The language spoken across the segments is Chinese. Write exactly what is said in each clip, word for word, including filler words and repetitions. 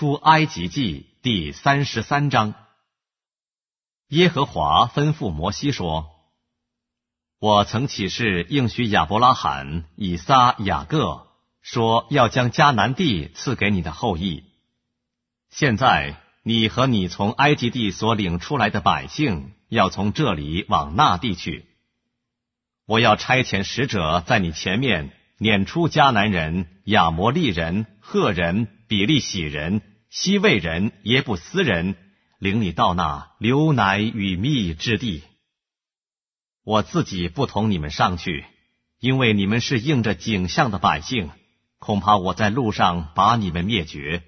出埃及记第三十三章。耶和华吩咐摩西说：我曾起誓应许亚伯拉罕、以撒、雅各，说要将迦南地赐给你的后裔。现在你和你从埃及地所领出来的百姓，要从这里往那地去。我要差遣使者在你前面撵出迦南人、亚摩利人、赫人、比利洗人、西魏人、耶布斯人，领你到那流奶与蜜之地。我自己不同你们上去，因为你们是应着景象的百姓，恐怕我在路上把你们灭绝。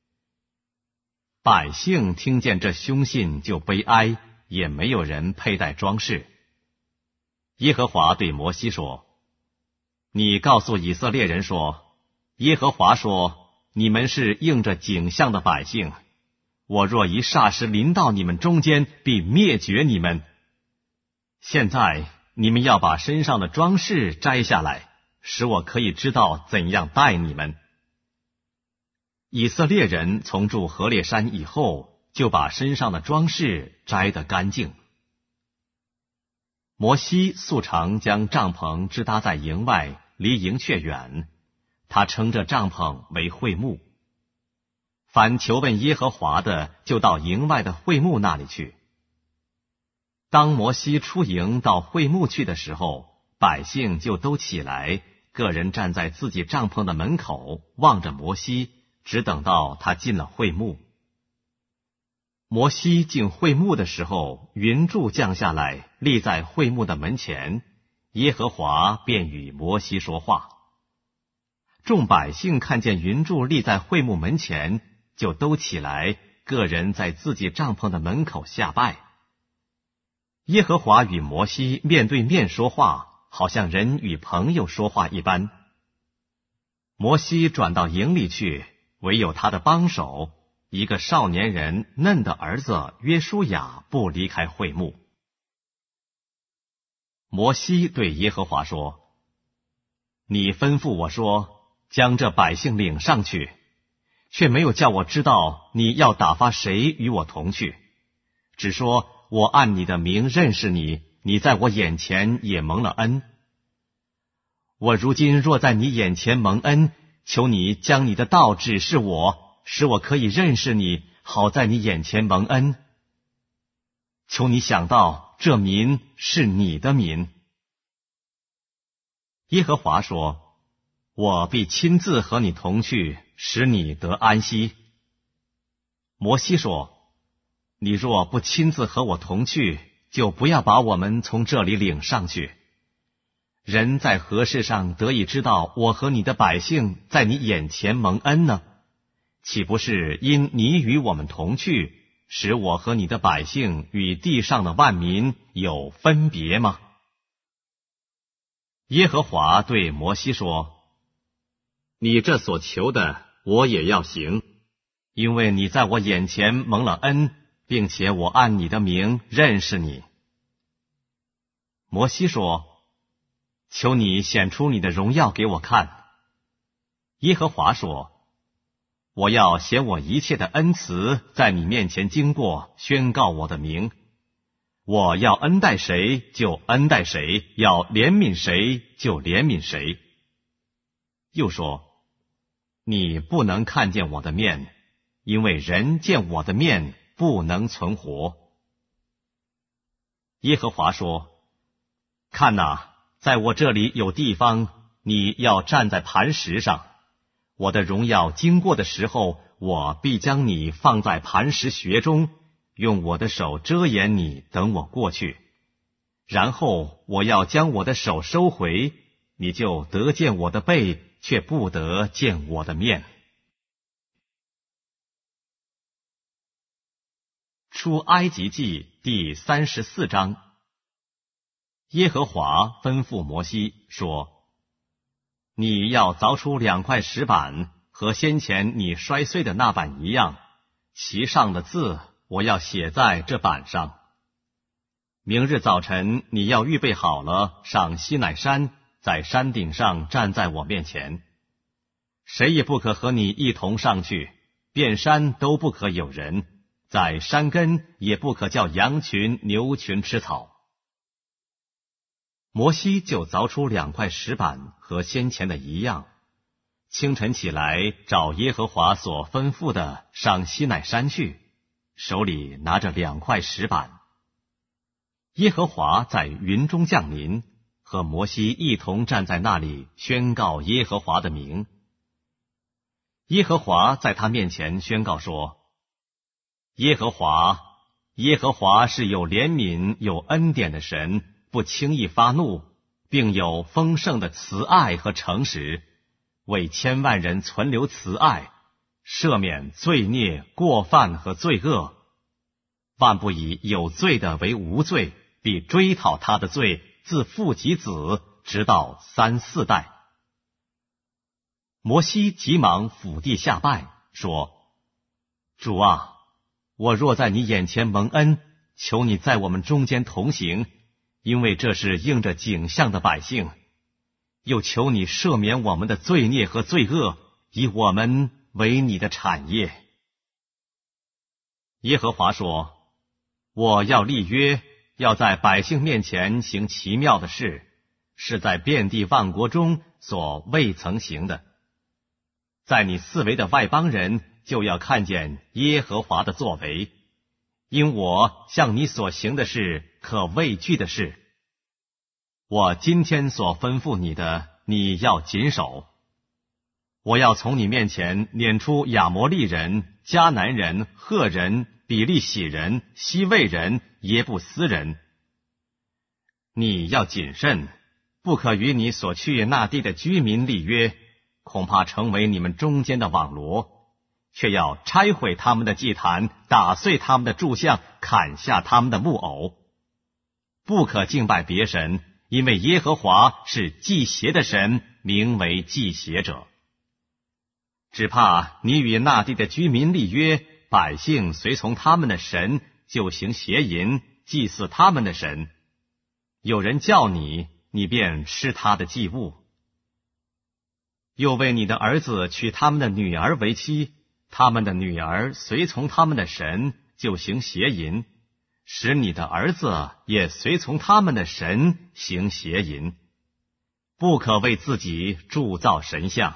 百姓听见这凶信就悲哀，也没有人佩戴装饰。耶和华对摩西说：你告诉以色列人说，耶和华说，你们是应着景象的百姓，我若一霎时临到你们中间，必灭绝你们。现在你们要把身上的装饰摘下来，使我可以知道怎样待你们。以色列人从住何烈山以后，就把身上的装饰摘得干净。摩西素常将帐篷支搭在营外，离营却远，他称这帐篷为会幕。凡求问耶和华的，就到营外的会幕那里去。当摩西出营到会幕去的时候，百姓就都起来，个人站在自己帐篷的门口，望着摩西，只等到他进了会幕。摩西进会幕的时候，云柱降下来，立在会幕的门前，耶和华便与摩西说话。众百姓看见云柱立在会幕门前，就都起来，个人在自己帐篷的门口下拜。耶和华与摩西面对面说话，好像人与朋友说话一般。摩西转到营里去，唯有他的帮手，一个少年人嫩的儿子约书亚不离开会幕。摩西对耶和华说：你吩咐我说，将这百姓领上去，却没有叫我知道你要打发谁与我同去，只说我按你的名认识你，你在我眼前也蒙了恩。我如今若在你眼前蒙恩，求你将你的道指示我，使我可以认识你，好在你眼前蒙恩。求你想到这民是你的民。耶和华说：我必亲自和你同去，使你得安息。摩西说：你若不亲自和我同去，就不要把我们从这里领上去。人在何事上得以知道我和你的百姓在你眼前蒙恩呢？岂不是因你与我们同去，使我和你的百姓与地上的万民有分别吗？耶和华对摩西说：你这所求的，我也要行，因为你在我眼前蒙了恩，并且我按你的名认识你。摩西说：求你显出你的荣耀给我看。耶和华说：我要显我一切的恩慈在你面前经过，宣告我的名。我要恩待谁就恩待谁，要怜悯谁就怜悯谁。又说：你不能看见我的面，因为人见我的面不能存活。耶和华说：看哪，在我这里有地方，你要站在磐石上。我的荣耀经过的时候，我必将你放在磐石穴中，用我的手遮掩你，等我过去。然后我要将我的手收回，你就得见我的背，却不得见我的面。出埃及记第三十四章。耶和华吩咐摩西说：你要凿出两块石板，和先前你摔碎的那板一样，其上的字我要写在这板上。明日早晨你要预备好了，上西乃山，在山顶上站在我面前。谁也不可和你一同上去， 遍山都不可有人，在山根也不可叫羊群牛群吃草。摩西就凿出两块石板，和先前的一样，清晨起来，照耶和华所吩咐的上西乃山去，手里拿着两块石板。耶和华在云中降临，和摩西一同站在那里，宣告耶和华的名。耶和华在他面前宣告说：耶和华，耶和华是有怜悯有恩典的神，不轻易发怒，并有丰盛的慈爱和诚实，为千万人存留慈爱，赦免罪孽过犯和罪恶。万不以有罪的为无罪，必追讨他的罪，自父及子，直到三四代。摩西急忙俯地下拜，说：主啊，我若在你眼前蒙恩，求你在我们中间同行，因为这是应着景象的百姓。又求你赦免我们的罪孽和罪恶，以我们为你的产业。耶和华说：我要立约，要在百姓面前行奇妙的事，是在遍地万国中所未曾行的。在你四围的外邦人就要看见耶和华的作为，因我向你所行的是可畏惧的事。我今天所吩咐你的，你要谨守。我要从你面前撵出亚摩利人、迦南人、赫人、比利洗人、西魏人、耶布斯人。你要谨慎，不可与你所去那地的居民立约，恐怕成为你们中间的网罗，却要拆毁他们的祭坛，打碎他们的柱像，砍下他们的木偶。不可敬拜别神，因为耶和华是祭邪的神，名为祭邪者。只怕你与那地的居民立约，百姓随从他们的神，就行邪淫，祭祀他们的神。有人叫你，你便吃他的祭物。又为你的儿子娶他们的女儿为妻，他们的女儿随从他们的神，就行邪淫，使你的儿子也随从他们的神行邪淫。不可为自己铸造神像。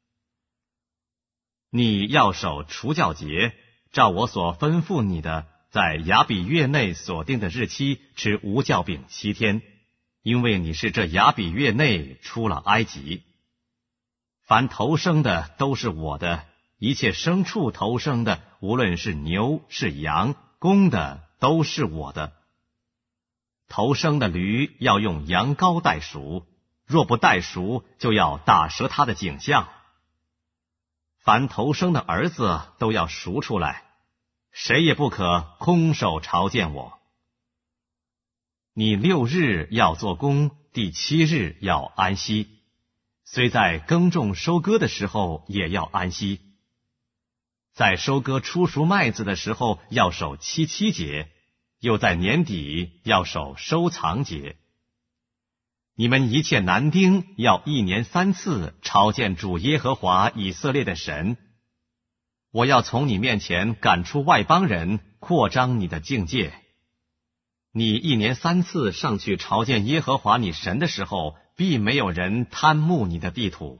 你要守除酵节，照我所吩咐你的，在亚比月内所定的日期吃无酵饼七天，因为你是这亚比月内出了埃及。凡头生的都是我的，一切牲畜头生的，无论是牛是羊，公的都是我的。头生的驴要用羊羔代赎，若不代赎，就要打折他的颈项。凡头生的儿子都要赎出来，谁也不可空手朝见我。你六日要做工，第七日要安息。虽在耕种收割的时候也要安息。在收割初熟麦子的时候要守七七节，又在年底要守收藏节。你们一切男丁要一年三次朝见主耶和华以色列的神。我要从你面前赶出外邦人，扩张你的境界。你一年三次上去朝见耶和华你神的时候，必没有人贪慕你的地土。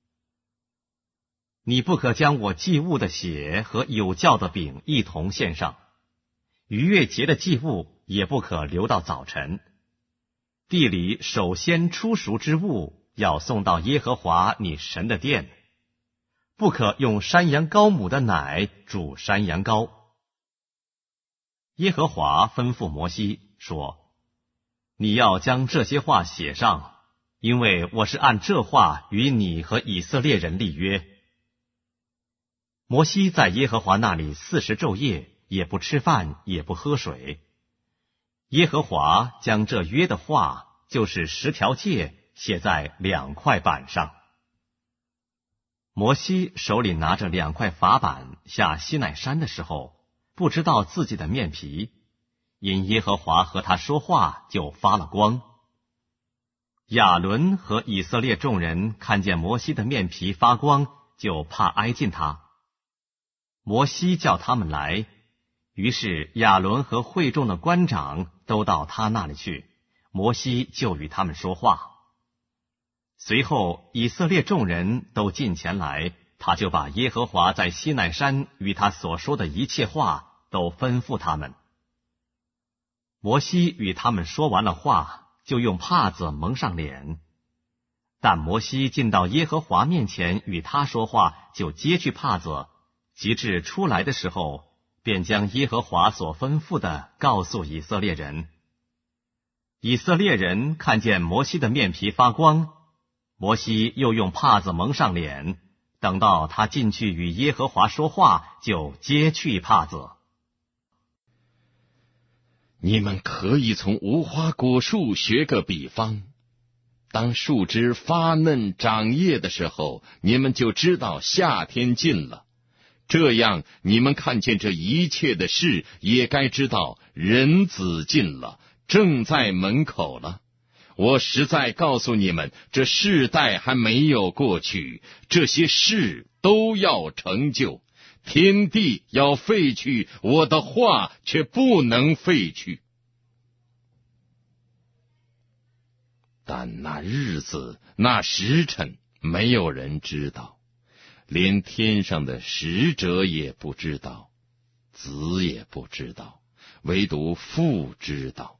你不可将我祭物的血和有酵的饼一同献上，逾越节的祭物也不可留到早晨。地里首先出熟之物要送到耶和华你神的殿，不可用山羊羔母的奶煮山羊羔。耶和华吩咐摩西说：你要将这些话写上，因为我是按这话与你和以色列人立约。摩西在耶和华那里四十昼夜，也不吃饭，也不喝水。耶和华将这约的话，就是十条诫，写在两块板上。摩西手里拿着两块法板下西乃山的时候，不知道自己的面皮，因耶和华和他说话，就发了光。亚伦和以色列众人看见摩西的面皮发光，就怕挨近他。 摩西叫他们来，于是亚伦和会众的官长都到他那里去，摩西就与他们说话。随后以色列众人都进前来，他就把耶和华在西奈山与他所说的一切话都吩咐他们。摩西与他们说完了话，就用帕子蒙上脸。但摩西进到耶和华面前与他说话，就揭去帕子，及至出来的时候，便将耶和华所吩咐的告诉以色列人。以色列人看见摩西的面皮发光，摩西又用帕子蒙上脸，等到他进去与耶和华说话，就揭去帕子。 你们可以从无花果树学个比方，当树枝发嫩长叶的时候，你们就知道夏天近了。这样你们看见这一切的事，也该知道人子近了，正在门口了。我实在告诉你们，这世代还没有过去，这些事都要成就。天地要废去，我的话却不能废去。但那日子，那时辰，没有人知道，连天上的使者也不知道，子也不知道，唯独父知道。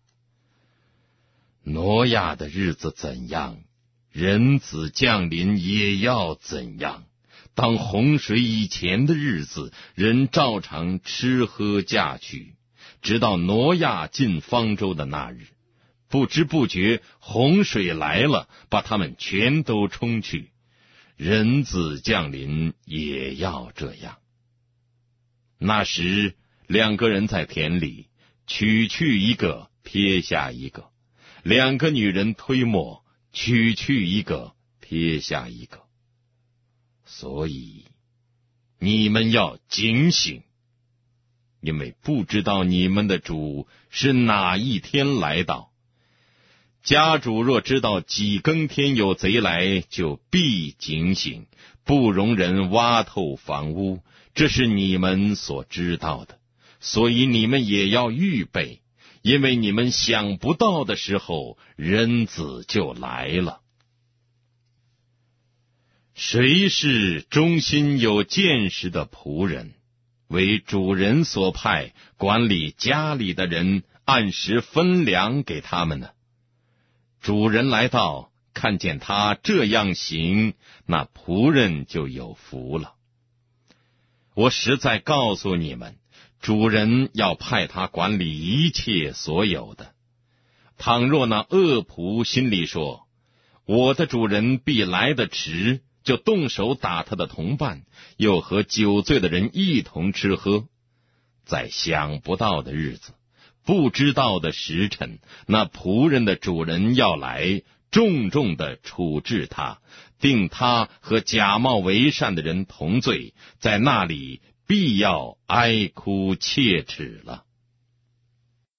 挪亚的日子怎样，人子降临也要怎样。当洪水以前的日子，人照常吃喝嫁娶，直到挪亚进方舟的那日，不知不觉洪水来了，把他们全都冲去。人子降临也要这样。那时两个人在田里，取去一个，撇下一个；两个女人推磨，取去一个，撇下一个。所以你们要警醒，因为不知道你们的主是哪一天来到。家主若知道几更天有贼来，就必警醒，不容人挖透房屋，这是你们所知道的。所以你们也要预备，因为你们想不到的时候，人子就来了。谁是忠心有见识的仆人，为主人所派，管理家里的人，按时分粮给他们呢？主人来到，看见他这样行，那仆人就有福了。我实在告诉你们，主人要派他管理一切所有的。倘若那恶仆心里说，我的主人必来得迟，就动手打他的同伴，又和酒醉的人一同吃喝，在想不到的日子，不知道的时辰，那仆人的主人要来，重重的处置他，定他和假冒为善的人同罪，在那里必要哀哭切齿了。